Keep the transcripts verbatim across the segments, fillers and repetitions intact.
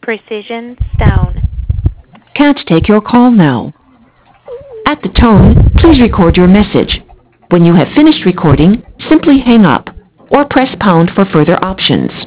Precision Stone. Can't take your call now. At the tone, please record your message. When you have finished recording, simply hang up or press pound for further options.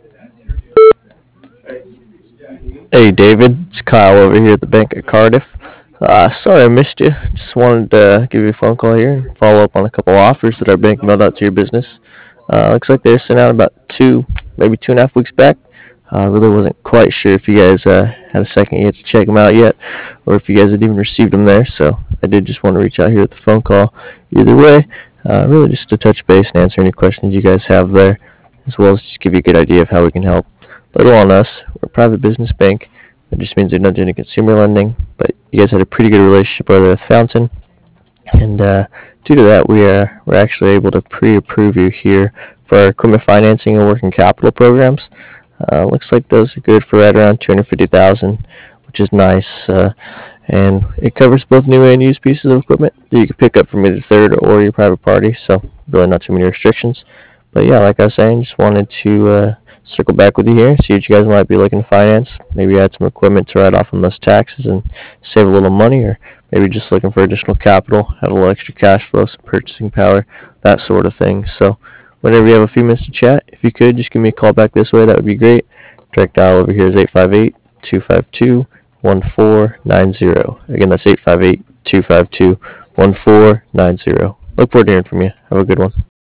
Hey David, it's Kyle over here at the bank at Cardiff. Uh, sorry I missed you. Just wanted to give you a phone call here and follow up on a couple offers that our bank mailed out to your business. Uh, looks like they were sent out about two, maybe two and a half weeks back. I uh, really wasn't quite sure if you guys uh, had a second yet to check them out yet, or if you guys had even received them there. So I did just want to reach out here with the phone call. Either way, uh, really just to touch base and answer any questions you guys have there, as well as just give you a good idea of how we can help. Little on us, we're a private business bank. That just means they're not doing any consumer lending, but you guys had a pretty good relationship over there with Fountain, and uh, due to that, we are we're actually able to pre-approve you here for our equipment financing and working capital programs. Uh, looks like those are good for right around two hundred fifty thousand dollars, which is nice, uh, and it covers both new and used pieces of equipment that you can pick up from either third or your private party. So really not too many restrictions. But yeah, like I was saying, just wanted to uh, circle back with you here, see what you guys might be looking to finance. Maybe add some equipment to write off on those taxes and save a little money, or maybe just looking for additional capital, have a little extra cash flow, some purchasing power, that sort of thing. So whenever you have a few minutes to chat, if you could just give me a call back this way, that would be great. Direct dial over here is eight five eight, two five two, one four nine zero. Again, that's eight five eight, two five two, one four nine zero. Look forward to hearing from you. Have a good one.